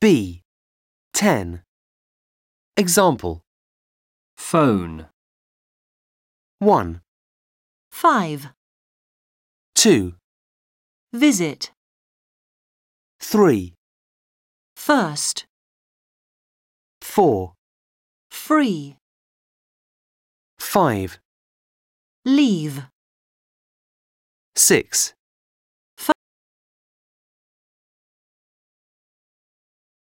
B. 10. Example. phone, 1, 5. 2, Visit. 3, First. 4, Free. 5, Leave. 6.